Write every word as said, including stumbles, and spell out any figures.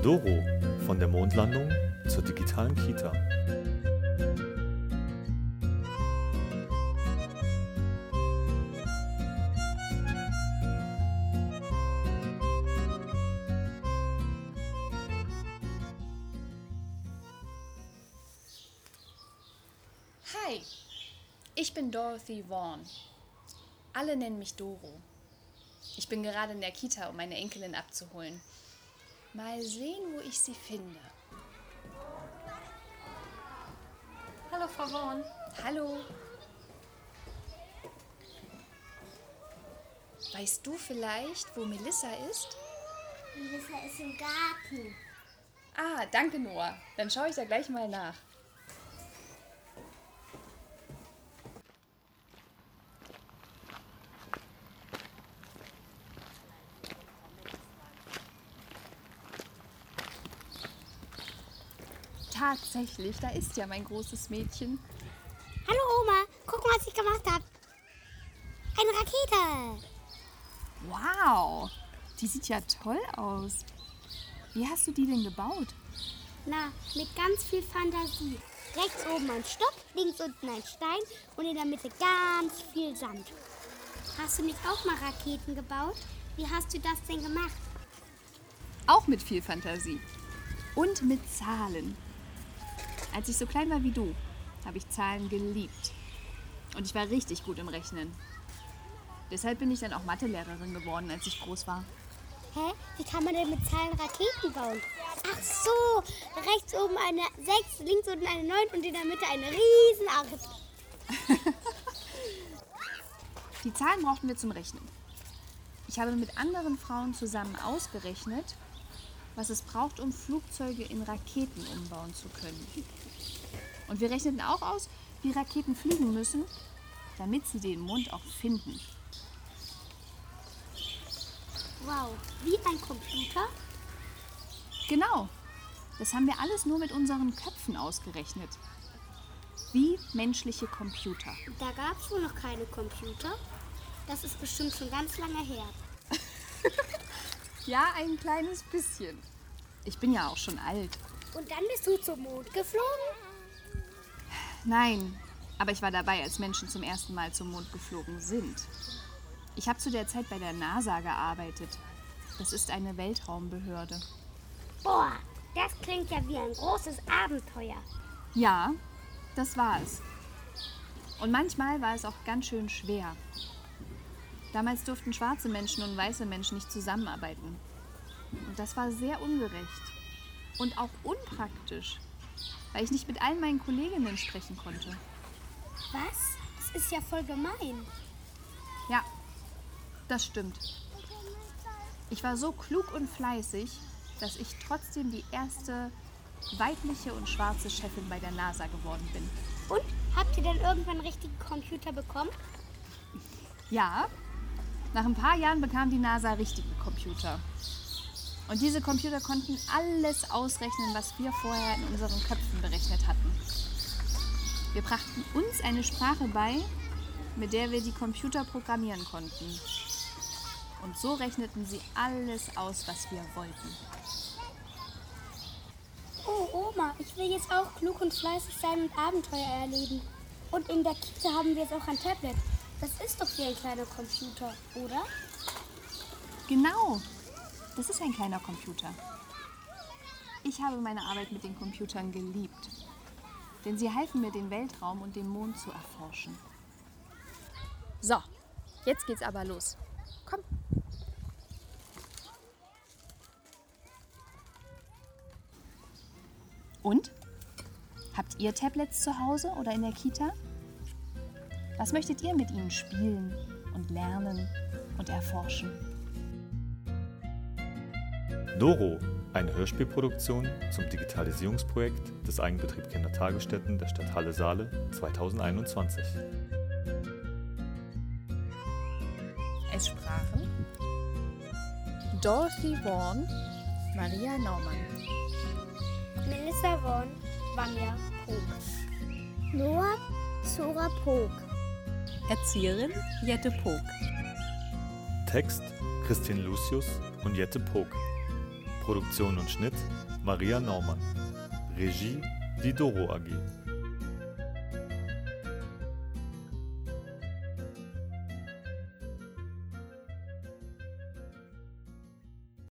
Doro, von der Mondlandung zur digitalen Kita. Hi, ich bin Dorothy Vaughan. Alle nennen mich Doro. Ich bin gerade in der Kita, um meine Enkelin abzuholen. Mal sehen, wo ich sie finde. Hallo, Frau Vaughan. Hallo. Weißt du vielleicht, wo Melissa ist? Melissa ist im Garten. Ah, danke, Noah. Dann schaue ich da gleich mal nach. Tatsächlich, da ist ja mein großes Mädchen. Hallo Oma, guck mal, was ich gemacht habe. Eine Rakete. Wow, die sieht ja toll aus. Wie hast du die denn gebaut? Na, mit ganz viel Fantasie. Rechts oben ein Stock, links unten ein Stein und in der Mitte ganz viel Sand. Hast du nicht auch mal Raketen gebaut? Wie hast du das denn gemacht? Auch mit viel Fantasie. Und mit Zahlen. Als ich so klein war wie du, habe ich Zahlen geliebt. Und ich war richtig gut im Rechnen. Deshalb bin ich dann auch Mathelehrerin geworden, als ich groß war. Hä? Wie kann man denn mit Zahlen Raketen bauen? Ach so, rechts oben eine sechs, links unten eine neun und in der Mitte eine riesen acht. Die Zahlen brauchten wir zum Rechnen. Ich habe mit anderen Frauen zusammen ausgerechnet, was es braucht, um Flugzeuge in Raketen umbauen zu können. Und wir rechneten auch aus, wie Raketen fliegen müssen, damit sie den Mond auch finden. Wow, wie ein Computer? Genau, das haben wir alles nur mit unseren Köpfen ausgerechnet. Wie menschliche Computer. Da gab es wohl noch keine Computer. Das ist bestimmt schon ganz lange her. Ja, ein kleines bisschen. Ich bin ja auch schon alt. Und dann bist du zum Mond geflogen? Nein, aber ich war dabei, als Menschen zum ersten Mal zum Mond geflogen sind. Ich habe zu der Zeit bei der NASA gearbeitet. Das ist eine Weltraumbehörde. Boah, das klingt ja wie ein großes Abenteuer. Ja, das war es. Und manchmal war es auch ganz schön schwer. Damals durften schwarze Menschen und weiße Menschen nicht zusammenarbeiten. Und das war sehr ungerecht und auch unpraktisch, weil ich nicht mit allen meinen Kolleginnen sprechen konnte. Was? Das ist ja voll gemein. Ja, das stimmt. Ich war so klug und fleißig, dass ich trotzdem die erste weibliche und schwarze Chefin bei der NASA geworden bin. Und? Habt ihr dann irgendwann einen richtigen Computer bekommen? Ja, nach ein paar Jahren bekam die NASA richtige Computer. Und diese Computer konnten alles ausrechnen, was wir vorher in unseren Köpfen berechnet hatten. Wir brachten uns eine Sprache bei, mit der wir die Computer programmieren konnten. Und so rechneten sie alles aus, was wir wollten. Oh Oma, ich will jetzt auch klug und fleißig sein und Abenteuer erleben. Und in der Kita haben wir jetzt auch ein Tablet. Das ist doch wie ein kleiner Computer, oder? Genau, das ist ein kleiner Computer. Ich habe meine Arbeit mit den Computern geliebt. Denn sie halfen mir, den Weltraum und den Mond zu erforschen. So, jetzt geht's aber los. Komm. Und? Habt ihr Tablets zu Hause oder in der Kita? Was möchtet ihr mit ihnen spielen und lernen und erforschen? Doro, eine Hörspielproduktion zum Digitalisierungsprojekt des Eigenbetrieb Kindertagesstätten der Stadt Halle-Saale zweitausendeinundzwanzig. Es sprachen Dorothy Vaughan, Maria Naumann, Melissa Vaughan, Vanja Pog, Noah Zora Pog, Erzieherin Jette Pog, Text Christine Lucius und Jette Pog. Produktion und Schnitt Maria Naumann. Regie die Doro A G.